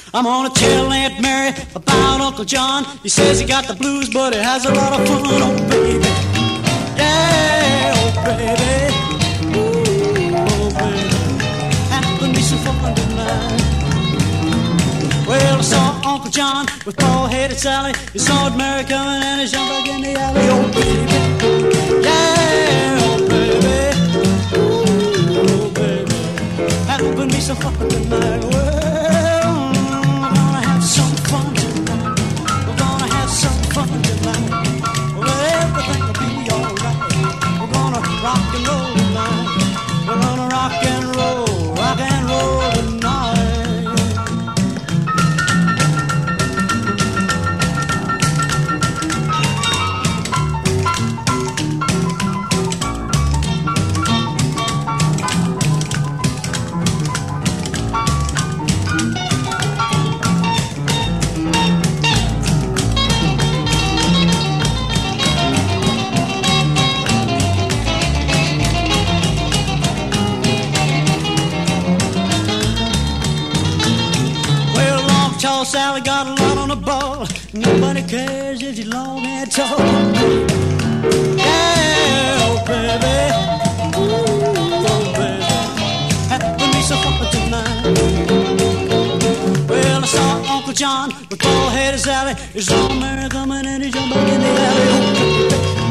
I'm gonna tell Aunt Mary about Uncle John. He says he got the blues, but he has a lot of fun, oh baby. Yeah, oh baby. Ooh, oh baby. Having me some fun tonight. Well, I saw Uncle John with bald-headed Sally. He saw Mary coming and he jumped back in the alley, oh baby. Yeah, oh baby. Ooh, oh baby. Having me some fun tonight. Well, some fun tonight. We're gonna have some fun tonight. Well, everything will be alright. We're gonna rock and roll tonight. We're gonna rock and roll tonight. Sally got a lot on the ball. Nobody cares if you're long and tall. Yeah, oh baby. Ooh, oh baby. Having me some fun tonight. Well, I saw Uncle John with bald-headed Sally. He saw Mary coming and he jumped back in the alley. Oh, baby.